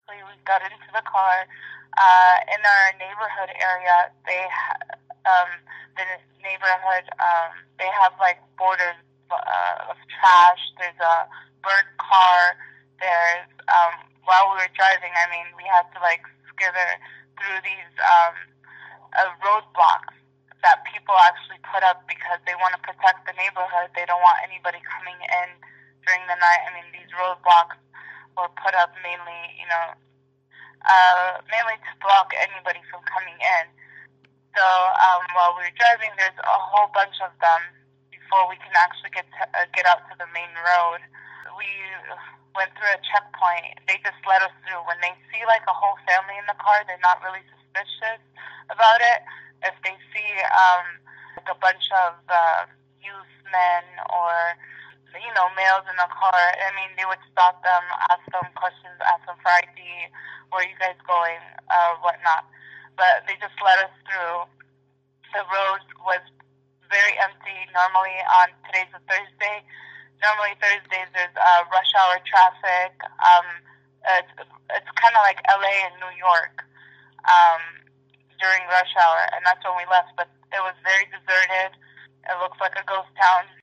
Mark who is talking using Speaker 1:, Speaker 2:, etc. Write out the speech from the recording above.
Speaker 1: We got into the car. In our neighborhood area, the neighborhood, they have like borders of trash. There's a burnt car. There's, while we were driving, I mean, we had to like skither through these roadblocks that people actually put up because they want to protect the neighborhood. They don't want anybody coming in during the night. I mean, these roadblocks were put up mainly to block anybody from coming in. So while we were driving, there's a whole bunch of them before we can actually get out to the main road. We went through a checkpoint. They just let us through. When they see like a whole family in the car, they're not really suspicious about it. If they see like a bunch of youth men or males in the car, I mean, they would stop them, ask them questions, ask them for ID, where are you guys going, whatnot. But they just let us through. The road was very empty. Normally today's a Thursday. Normally Thursdays there's rush hour traffic. It's kind of like LA and New York during rush hour, and that's when we left. But it was very deserted. It looks like a ghost town.